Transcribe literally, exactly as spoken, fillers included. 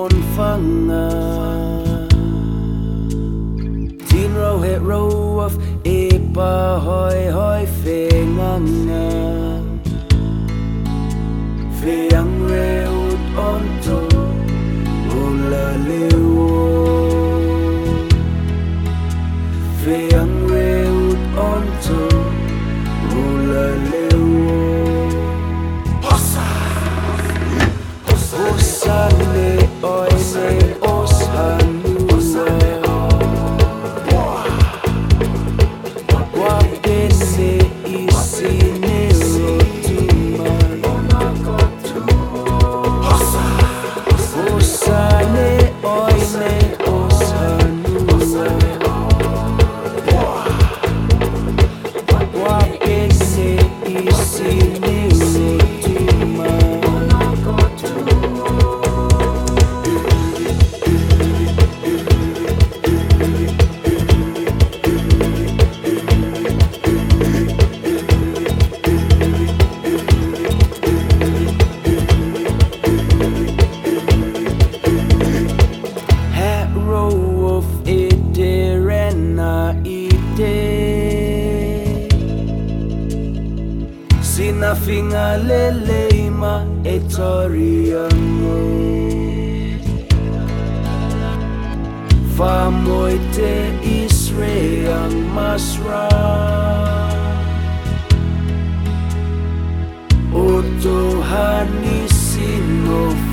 on fanga tin row het row of epa hoi hoi fe nganga fe ang reut on to ula lewo fe ang reut on to ula lewo Osane oine osanua Wapene isine rotuma Osane oine osanua Wapene isine rotuma Sinafinga leleima etoriango Famoite Israel masra Oto hanisino